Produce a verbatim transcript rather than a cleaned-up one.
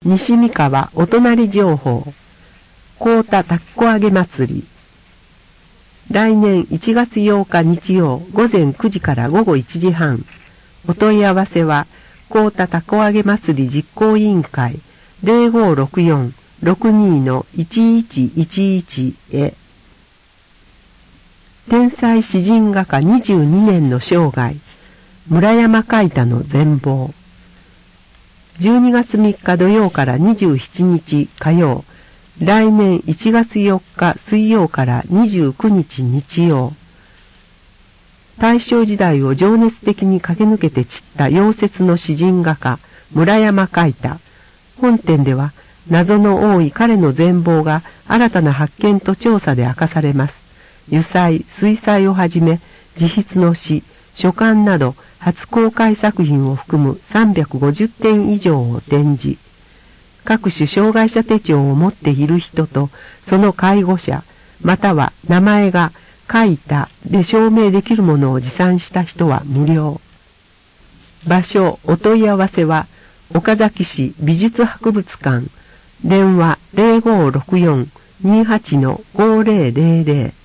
西三河お隣情報、幸田たっこ揚げ祭り。来年いちがつようか日曜午前くじから午後いちじはん。お問い合わせは、幸田たこ揚げ祭り実行委員会 ゼロごろくよん ろくに いちいちいちいち へ。天才詩人画家にじゅうにねんの生涯、村山海太の全貌。じゅうにがつみっか土曜からにじゅうしちにち火曜、来年いちがつよっか水曜からにじゅうくにち日曜。大正時代を情熱的に駆け抜けて散った夭折の詩人画家、村山海太。本展では、謎の多い彼の全貌が新たな発見と調査で明かされます。油彩、水彩をはじめ、自筆の詩、書簡など、初公開作品を含むさんびゃくごじゅってん以上を展示。各種障害者手帳を持っている人と、その介護者、または名前が書いたで証明できるものを持参した人は無料。場所、お問い合わせは、岡崎市美術博物館、電話 ゼロごろくよん にはち ごぜろぜろぜろ